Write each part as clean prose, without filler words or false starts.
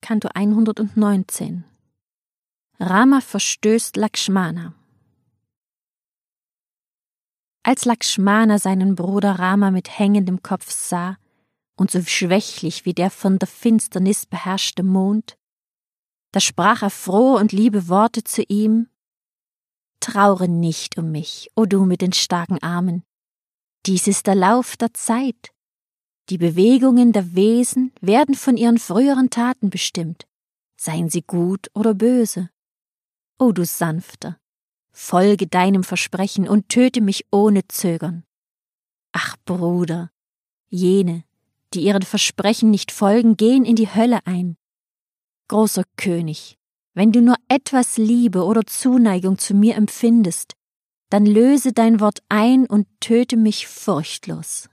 Canto 119. Rama verstößt Lakshmana. Als Lakshmana seinen Bruder Rama mit hängendem Kopf sah und so schwächlich wie der von der Finsternis beherrschte Mond, da sprach er frohe und liebe Worte zu ihm: Traure nicht um mich, o du mit den starken Armen. Dies ist der Lauf der Zeit. Die Bewegungen der Wesen werden von ihren früheren Taten bestimmt, seien sie gut oder böse. O du Sanfter, folge deinem Versprechen und töte mich ohne Zögern. Ach Bruder, jene, die ihren Versprechen nicht folgen, gehen in die Hölle ein. Großer König, wenn du nur etwas Liebe oder Zuneigung zu mir empfindest, dann löse dein Wort ein und töte mich furchtlos.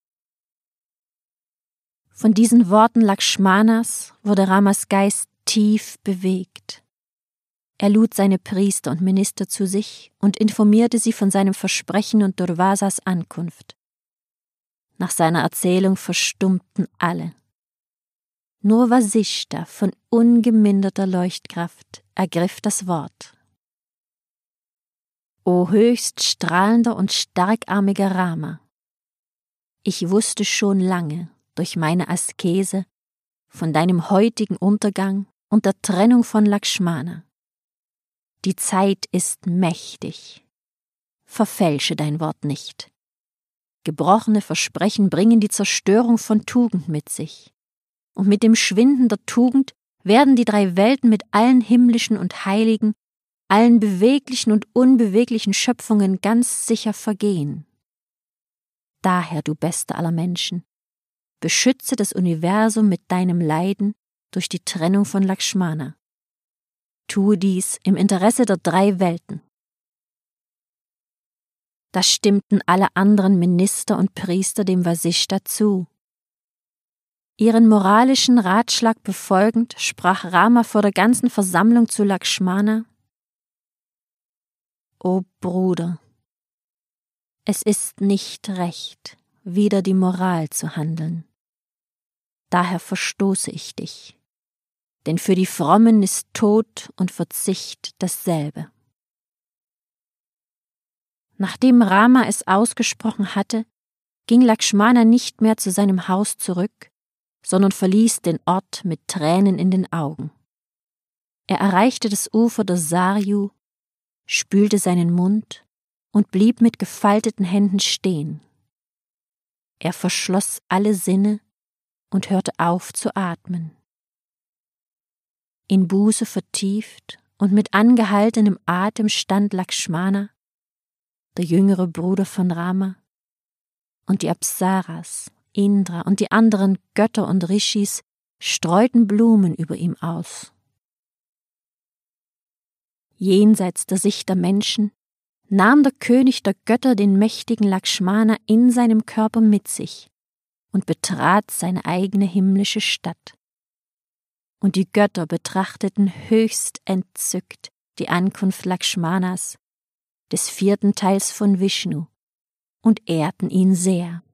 Von diesen Worten Lakshmanas wurde Ramas Geist tief bewegt. Er lud seine Priester und Minister zu sich und informierte sie von seinem Versprechen und Durvasas Ankunft. Nach seiner Erzählung verstummten alle. Nur Vasishta von ungeminderter Leuchtkraft ergriff das Wort. O höchst strahlender und starkarmiger Rama! Ich wusste schon lange durch meine Askese von deinem heutigen Untergang und der Trennung von Lakshmana. Die Zeit ist mächtig. Verfälsche dein Wort nicht. Gebrochene Versprechen bringen die Zerstörung von Tugend mit sich. Und mit dem Schwinden der Tugend werden die 3 Welten mit allen himmlischen und heiligen, allen beweglichen und unbeweglichen Schöpfungen ganz sicher vergehen. Daher, du bester aller Menschen, beschütze das Universum mit deinem Leiden durch die Trennung von Lakshmana. Tue dies im Interesse der 3 Welten. Da stimmten alle anderen Minister und Priester dem Vasishta zu. Ihren moralischen Ratschlag befolgend sprach Rama vor der ganzen Versammlung zu Lakshmana: O Bruder, es ist nicht recht, wider die Moral zu handeln. Daher verstoße ich dich, denn für die Frommen ist Tod und Verzicht dasselbe. Nachdem Rama es ausgesprochen hatte, ging Lakshmana nicht mehr zu seinem Haus zurück, sondern verließ den Ort mit Tränen in den Augen. Er erreichte das Ufer der Saryu, spülte seinen Mund und blieb mit gefalteten Händen stehen. Er verschloss alle Sinne und hörte auf zu atmen. In Buße vertieft und mit angehaltenem Atem stand Lakshmana, der jüngere Bruder von Rama, und die Apsaras, Indra und die anderen Götter und Rishis streuten Blumen über ihm aus. Jenseits der Sicht der Menschen nahm der König der Götter den mächtigen Lakshmana in seinem Körper mit sich und betrat seine eigene himmlische Stadt. Und die Götter betrachteten höchst entzückt die Ankunft Lakshmanas, des 4. Teils von Vishnu, und ehrten ihn sehr.